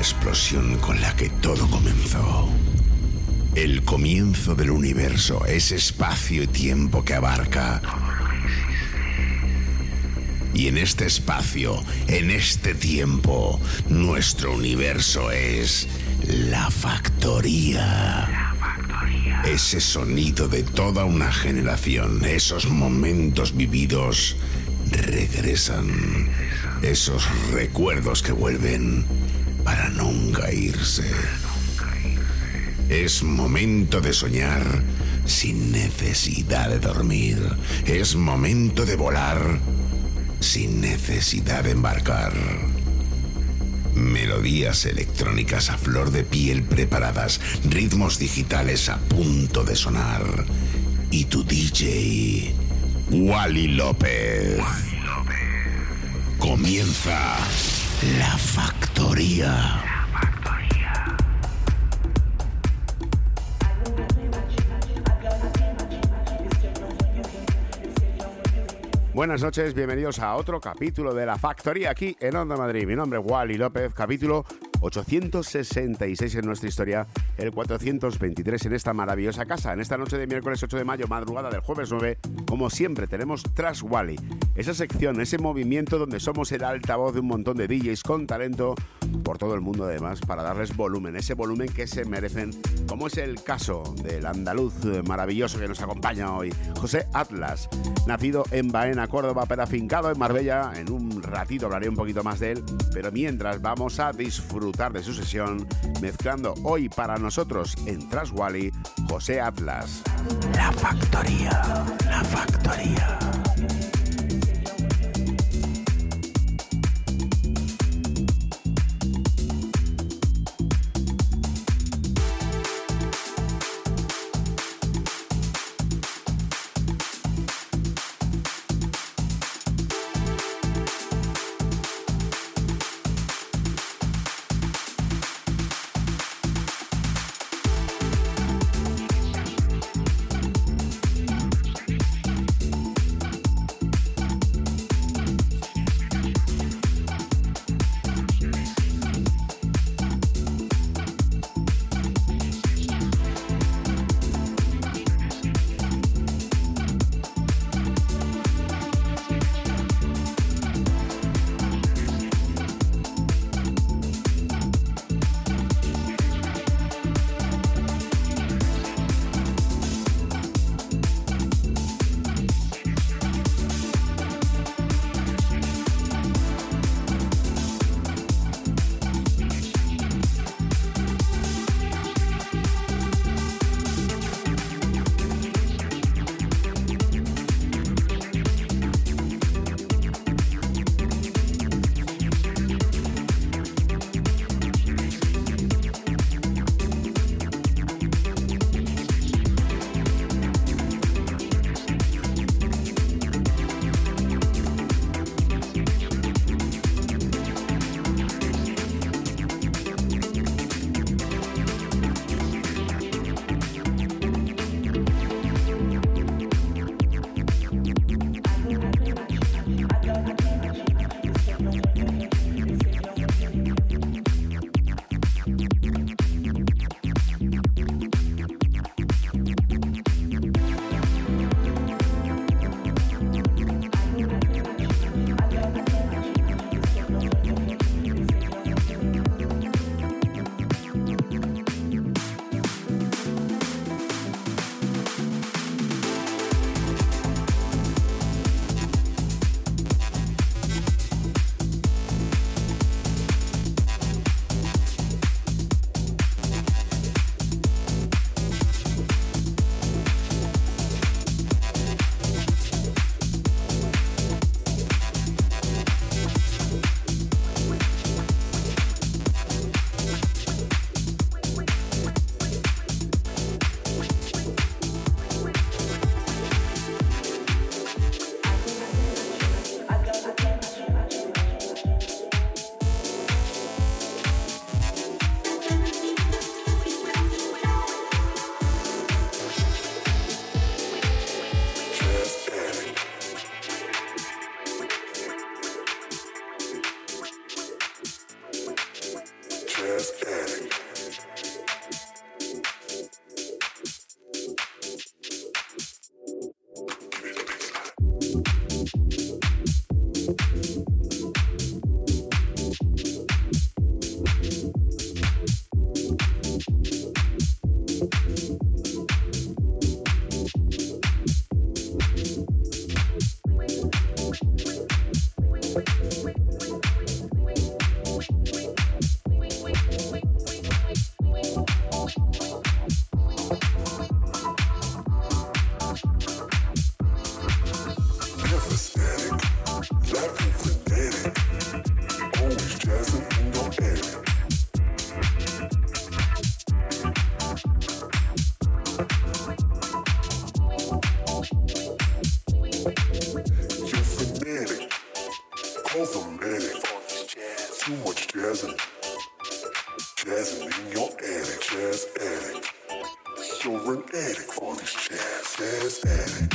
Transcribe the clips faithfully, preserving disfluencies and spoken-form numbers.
explosión con la que todo comenzó. El comienzo del universo, ese espacio y tiempo que abarca. Y en este espacio, en este tiempo, nuestro universo es la factoría. La factoría. Ese sonido de toda una generación, esos momentos vividos regresan. Esos recuerdos que vuelven para nunca irse. Es momento de soñar sin necesidad de dormir. Es momento de volar sin necesidad de embarcar. Melodías electrónicas a flor de piel preparadas, ritmos digitales a punto de sonar. Y tu D J, Wally López. Wally López. Comienza La Factoría. Buenas noches, bienvenidos a otro capítulo de La Factoría aquí en Onda Madrid. Mi nombre es Wally López, capítulo ochocientos sesenta y seis en nuestra historia, el cuatrocientos veintitrés en esta maravillosa casa. En esta noche de miércoles ocho de mayo, madrugada del jueves nueve, como siempre tenemos Tras Wally, esa sección, ese movimiento donde somos el altavoz de un montón de D Js con talento por todo el mundo además, para darles volumen, ese volumen que se merecen, como es el caso del andaluz maravilloso que nos acompaña hoy, José Atlas, nacido en Baena, Córdoba, pero afincado en Marbella. En un ratito hablaré un poquito más de él, pero mientras vamos a disfrutar de su sesión, mezclando hoy para nosotros en Tras Wally, José Atlas. La Factoría, La Factoría. Cosmetic, too much jazzing, jazzing in your attic, jazz addict. You're an addict for this jazz, jazz addict.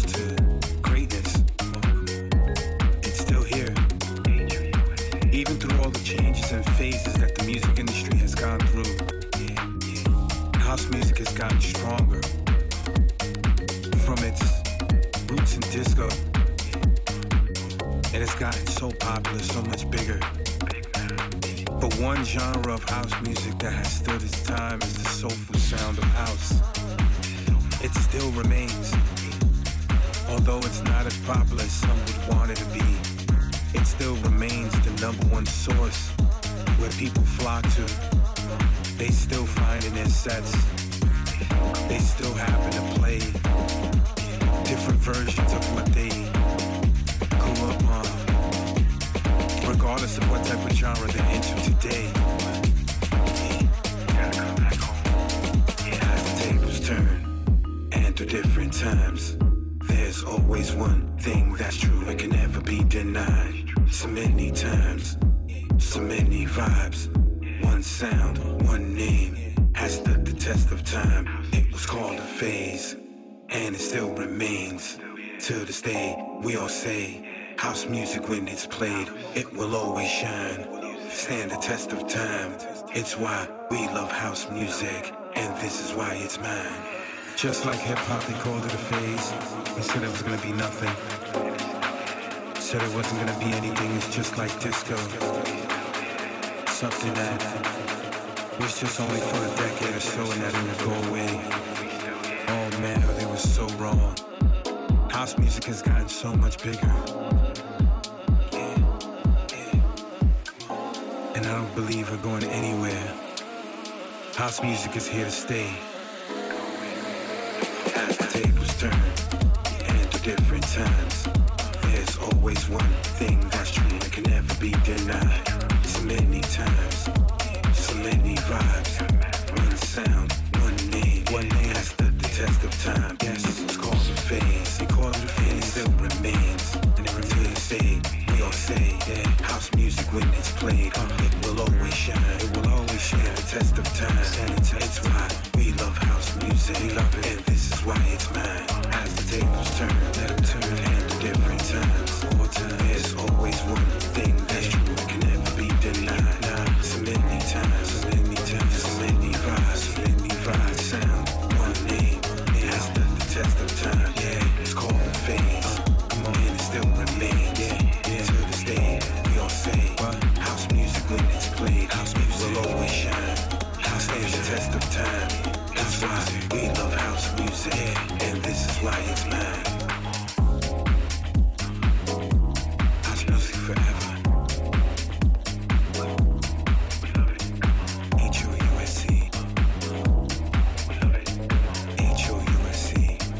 Even through cycles and phases that the music industry has gone through. House music has gotten stronger from its roots in disco. It has gotten so popular, so much bigger. But one genre of house music that has stood its time is the soulful sound of house. It still remains. Although it's not as popular as some would want it to be, it still remains the number one source where people flock to. They still find in their sets, they still happen to play different versions of what they grew up on, regardless of what type of genre they're into today. Gotta come back home. Yeah, as the tables turn, and through different times, there's always one thing that's true and can never be denied. So many times, so many vibes, one sound, one name has stood the test of time. It was called a phase, and it still remains. To this day, we all say, house music when it's played, it will always shine, stand the test of time. It's why we love house music, and this is why it's mine. Just like hip-hop, they called it a phase. They said it was gonna be nothing. Said it wasn't gonna be anything, it's just like disco. Something that was just only for a decade or so and that it would go away. Oh man, they were so wrong. House music has gotten so much bigger. And I don't believe we're going anywhere. House music is here to stay. As the tables turn, and through different times, there's always one thing that's true and can never be denied. So many times, so many vibes, one sound, one name, one name has stood the test of time. Yes, it's called a phase. They call it a phase, and it still remains. And it remains say, we all say, yeah, house music when it's played, uh, it will always shine. It will always shine the test of time. It's why we love house music. We love it, and this is why it's mine. As the tables turn, let them turn, and the different times. All time, there's always one thing that's true and can never be denied. Nah, so many times, so many times, so many vibes, so many vibes. Sound, one name, it has stood the test of time. Yeah, it's called a phase. Come on, and it still remains. Yeah, yeah. To this day, we all say, what? House music when it's played, house music will always shine. House stands the test of time. That's why we love house music, yeah, and this is why it's mine. House music forever. H O U S C. H O U S C.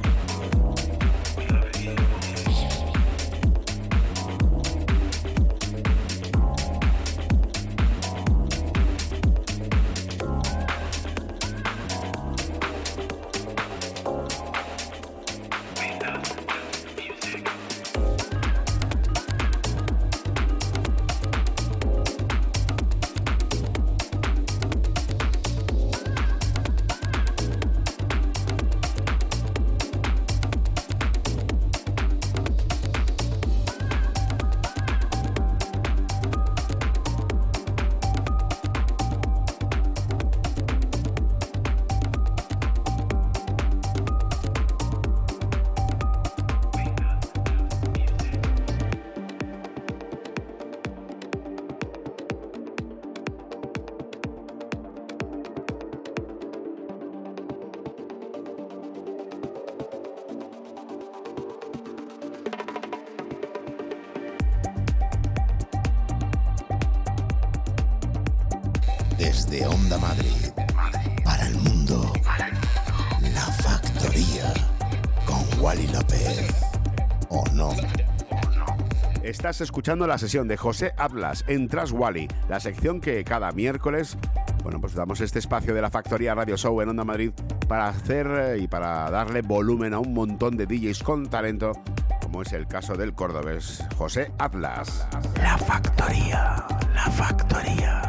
Desde Onda Madrid, para el mundo, La Factoría, con Wally López, ¿o no? Estás escuchando la sesión de José Atlas en Tras Wally, la sección que cada miércoles, bueno, pues damos este espacio de La Factoría Radio Show en Onda Madrid para hacer y para darle volumen a un montón de D Js con talento, como es el caso del cordobés José Atlas. La Factoría, La Factoría.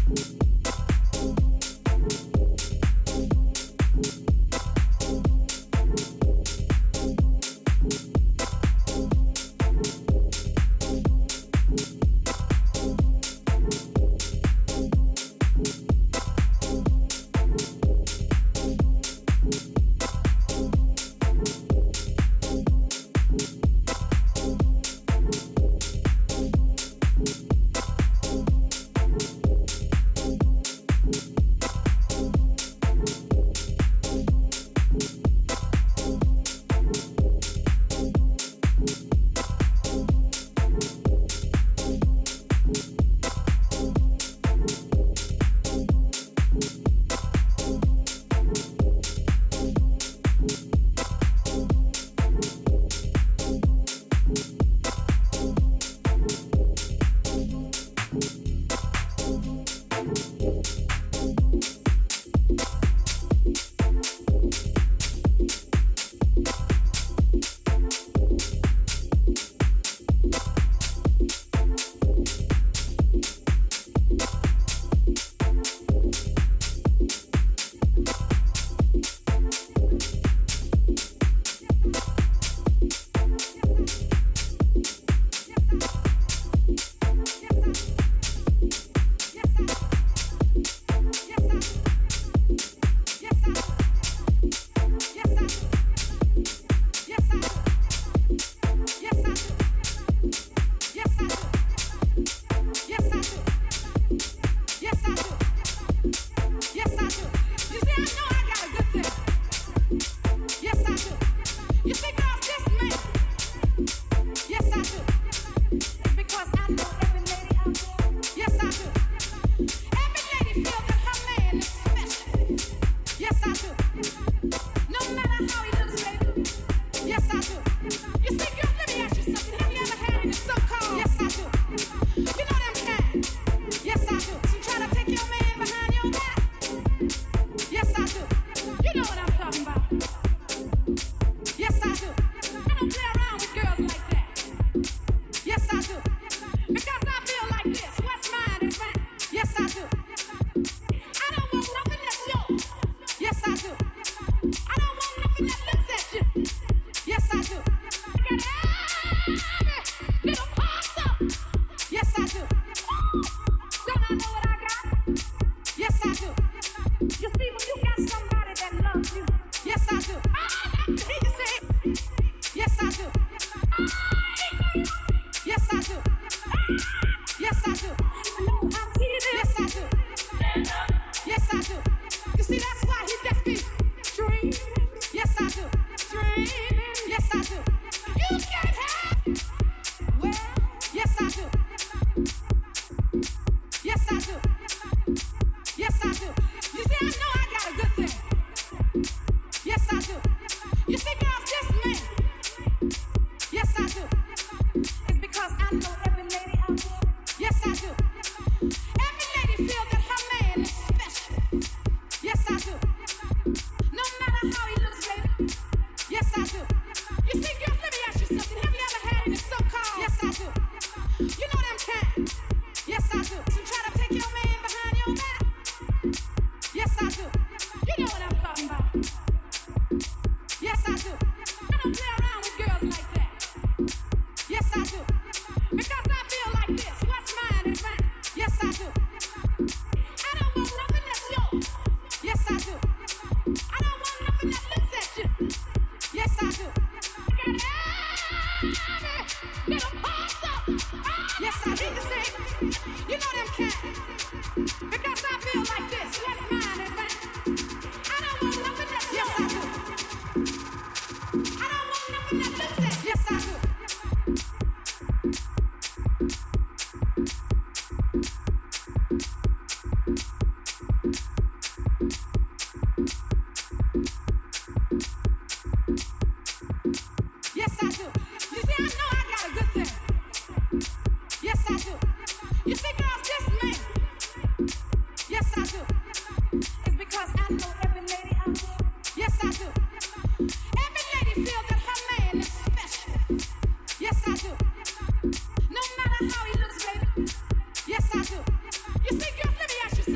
Yes, I do. You see, girls, let me ask you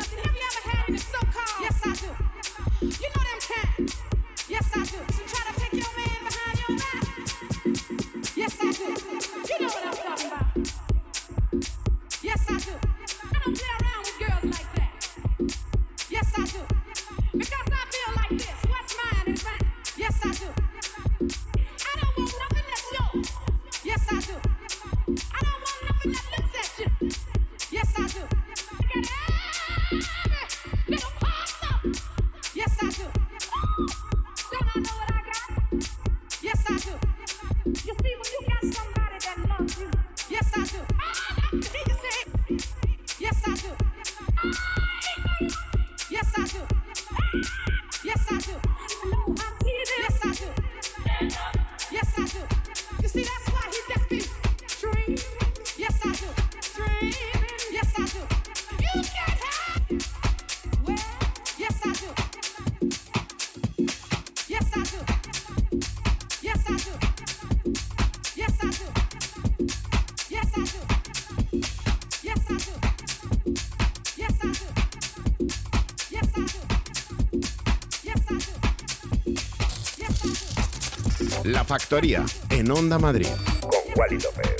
La Factoría, en Onda Madrid, con Wally López.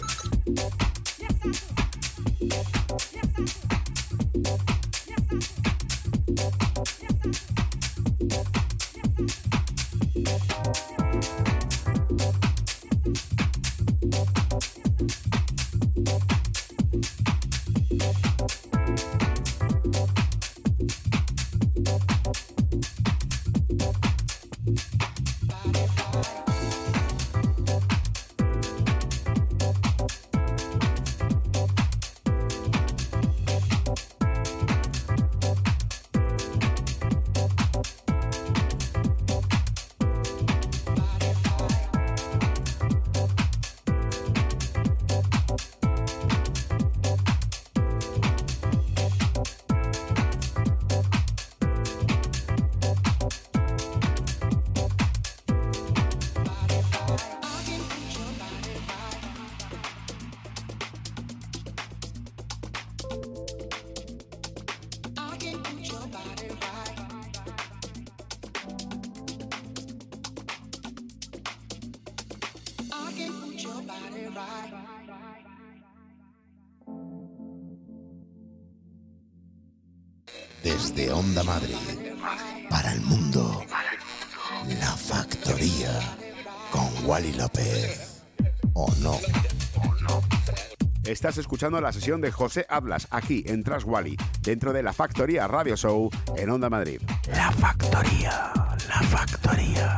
Desde Onda Madrid, para el mundo, La Factoría, con Wally López. ¿O no? Estás escuchando la sesión de José Hablas, aquí en Tras Wally, dentro de La Factoría Radio Show en Onda Madrid. La Factoría, La Factoría.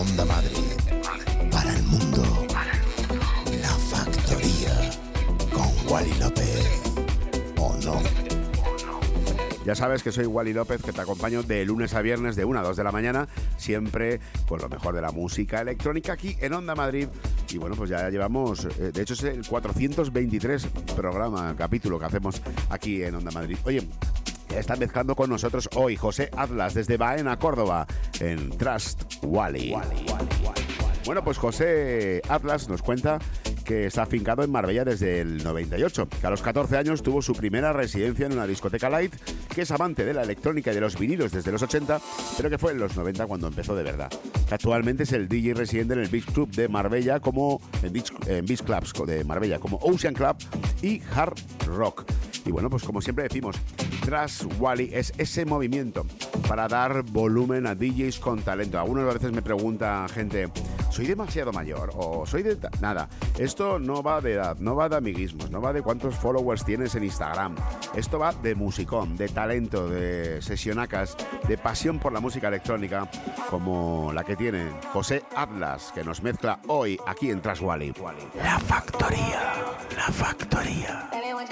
Onda Madrid, para el mundo, La Factoría, con Wally López, ¿o no? Ya sabes que soy Wally López, que te acompaño de lunes a viernes de una a dos de la mañana, siempre con lo mejor de la música electrónica aquí en Onda Madrid. Y bueno, pues ya llevamos, eh, de hecho es el cuatrocientos veintitrés programa, capítulo que hacemos aquí en Onda Madrid. Oye, está mezclando con nosotros hoy José Atlas desde Baena, Córdoba, en Trust Wally. Wally, Wally, Wally. Bueno, pues José Atlas nos cuenta que está afincado en Marbella desde el noventa y ocho, que a los catorce años tuvo su primera residencia en una discoteca light, que es amante de la electrónica y de los vinilos desde los ochenta, pero que fue en los noventa cuando empezó de verdad. Actualmente es el D J residente en el Beach Club de Marbella, como en Beach, en Beach Clubs de Marbella, como Ocean Club y Hard Rock. Y bueno, pues como siempre decimos, Trust Wally es ese movimiento para dar volumen a D Js con talento. Algunas veces me pregunta gente, ¿soy demasiado mayor? O soy de... Nada, esto no va de edad, no va de amiguismos, no va de cuántos followers tienes en Instagram. Esto va de musicón, de talento, de sesionacas, de pasión por la música electrónica, como la que tiene José Atlas, que nos mezcla hoy aquí en Trust Wally. La Factoría, La Factoría.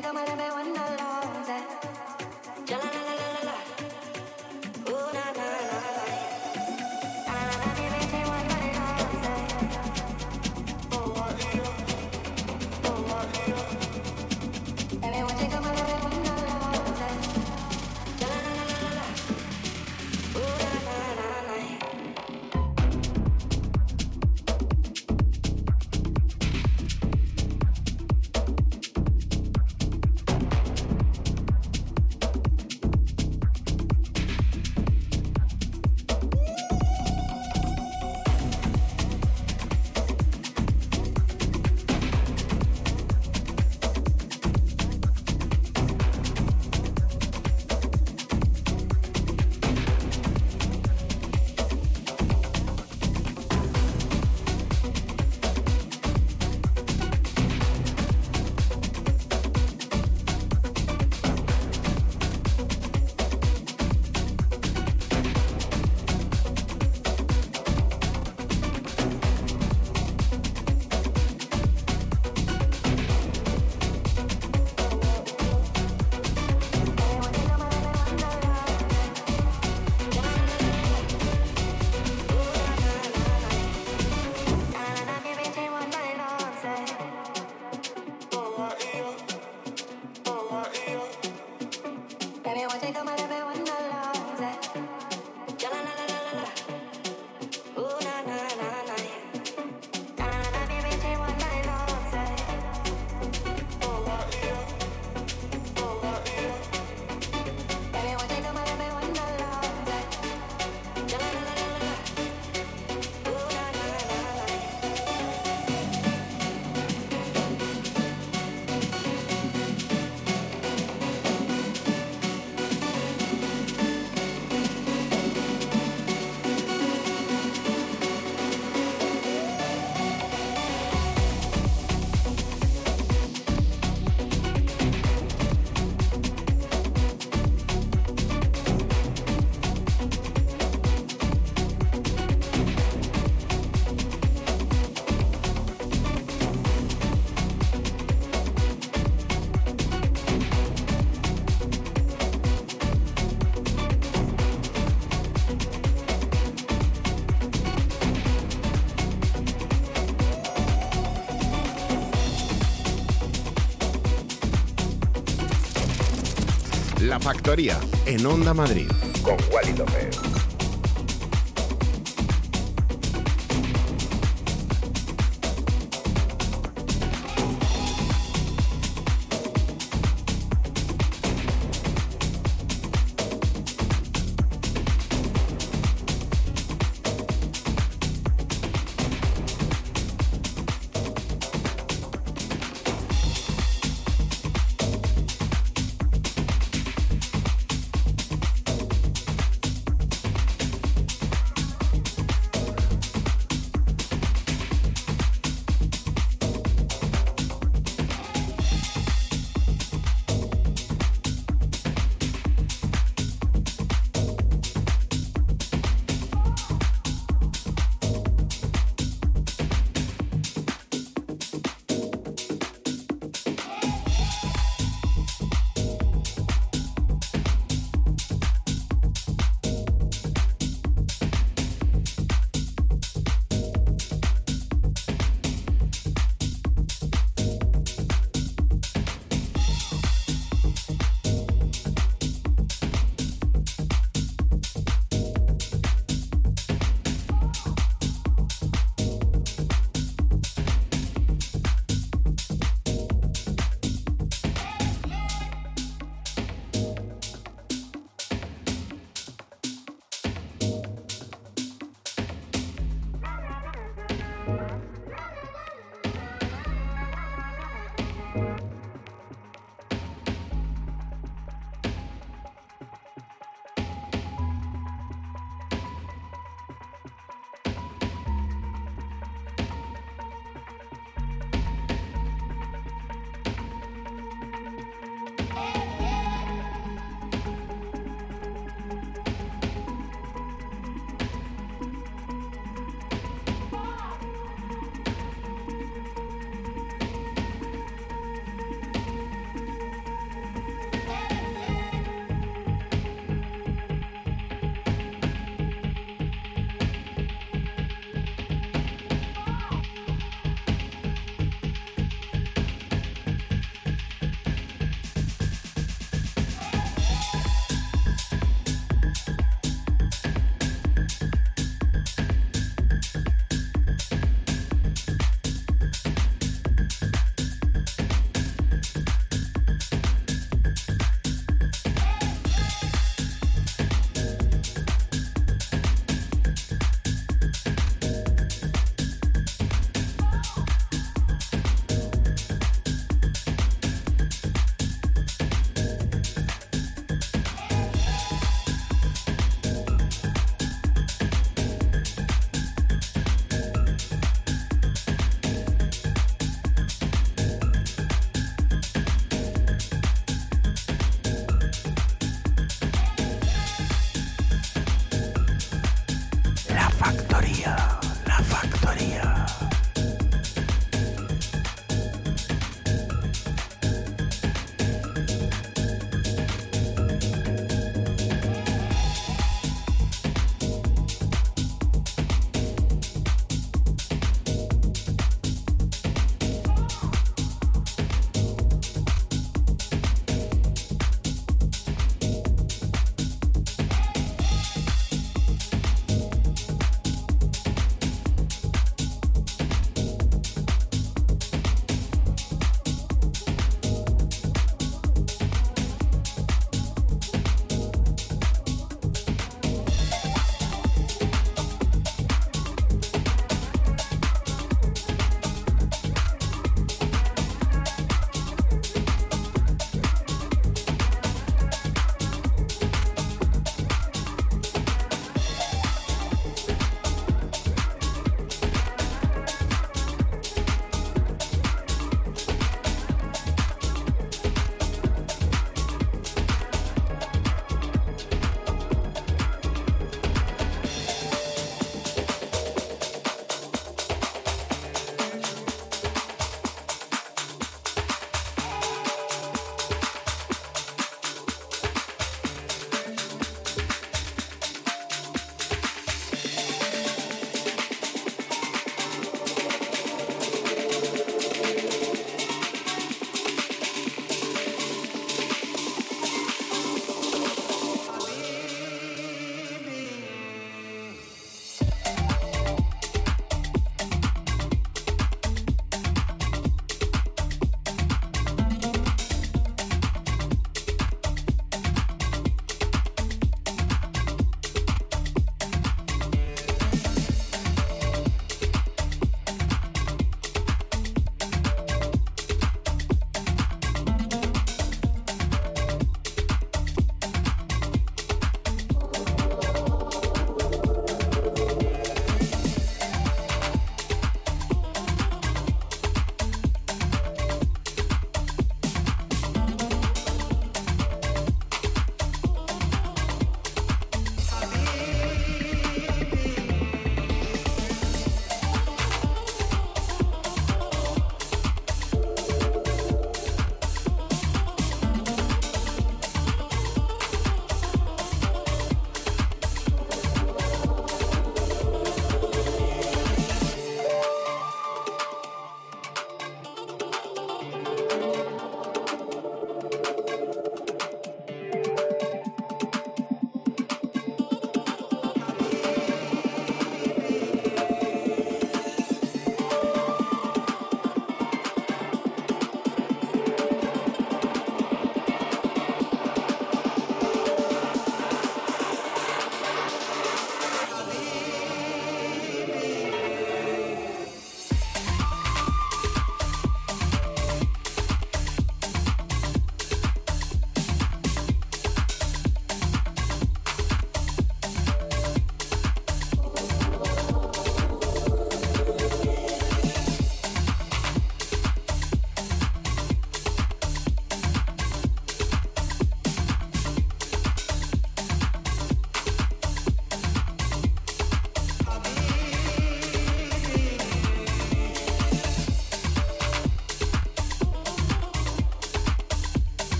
La Factoría, en Onda Madrid, con Wally López.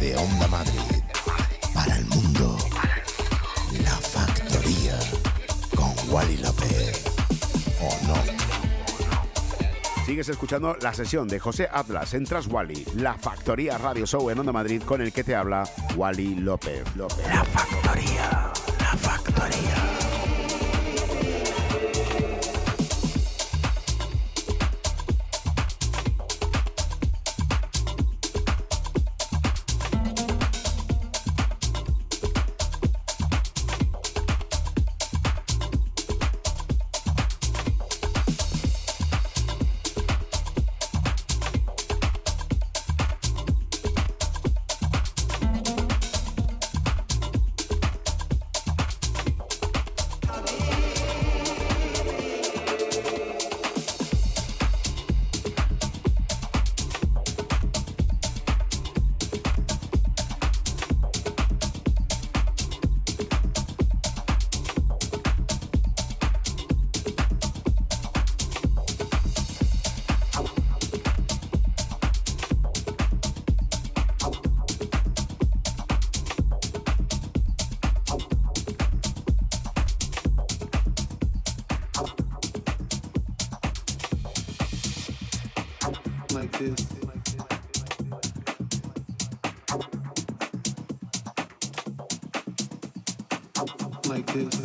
de Onda Madrid. Para el mundo, La Factoría con Wally López. ¿O no? Sigues escuchando la sesión de José Atlas en Tras Wally, La Factoría Radio Show en Onda Madrid, con el que te habla Wally López. López. La Factoría, La Factoría. Like this. Like this.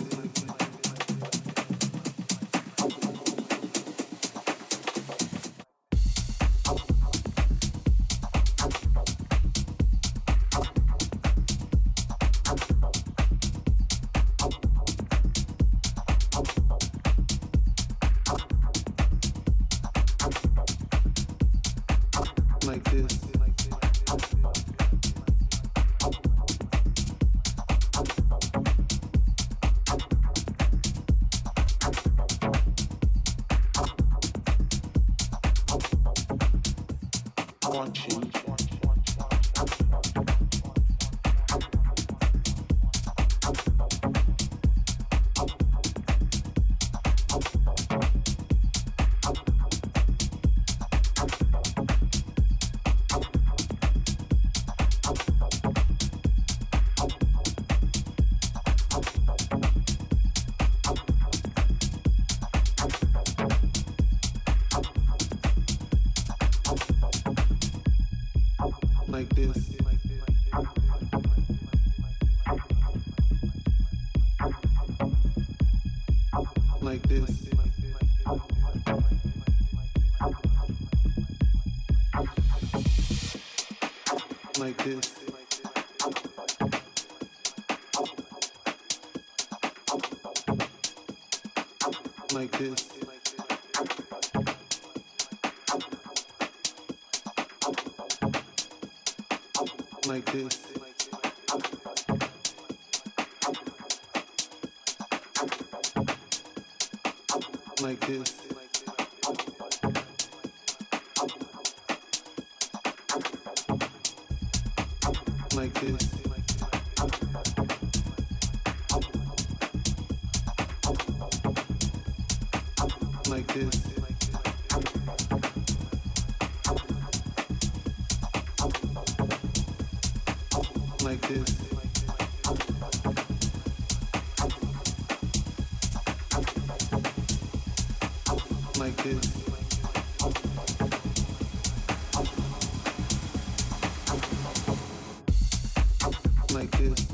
Like this. Like this. Like this. Like this. Like this. Like this. Like this. Like this. Like this. Like this. Like this.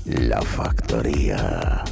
La Factoría.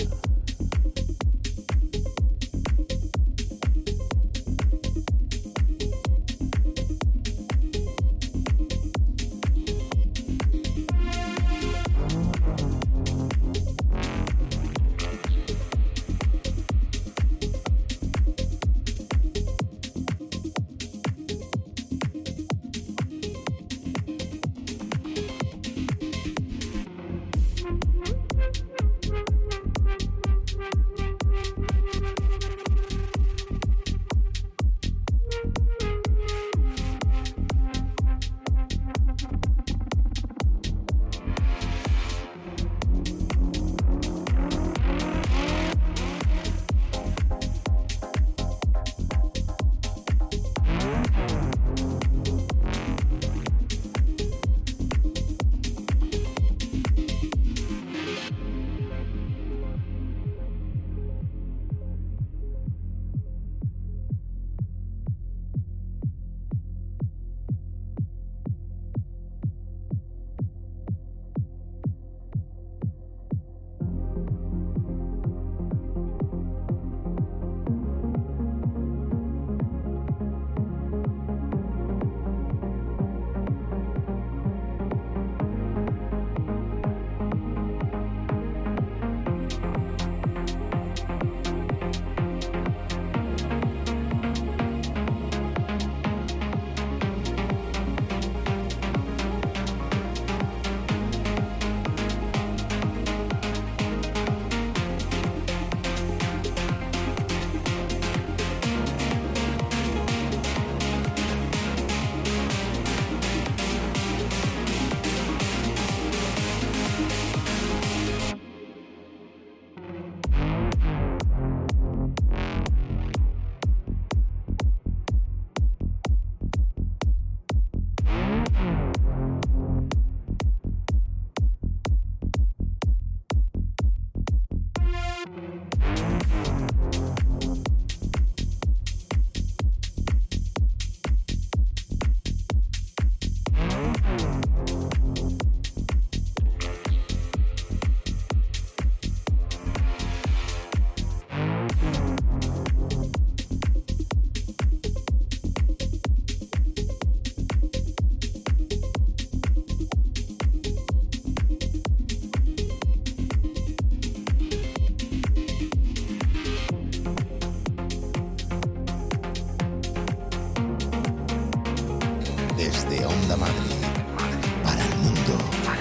Desde Onda Madrid, para el mundo,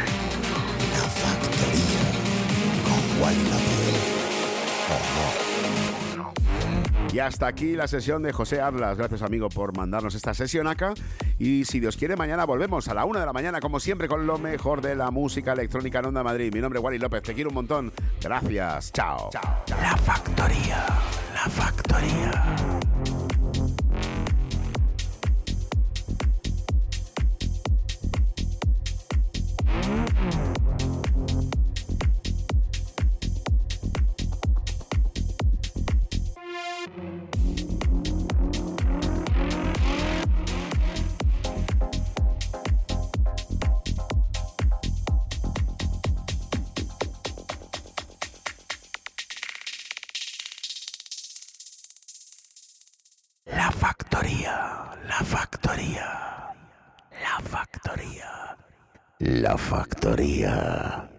La Factoría, con Wally López. Oh, no. Y hasta aquí la sesión de José Atlas. Gracias, amigo, por mandarnos esta sesión acá. Y si Dios quiere, mañana volvemos a la una de la mañana, como siempre, con lo mejor de la música electrónica en Onda Madrid. Mi nombre es Wally López, te quiero un montón. Gracias, chao. Chao, chao. La Factoría, La Factoría. La Factoría, La Factoría, La Factoría, La Factoría.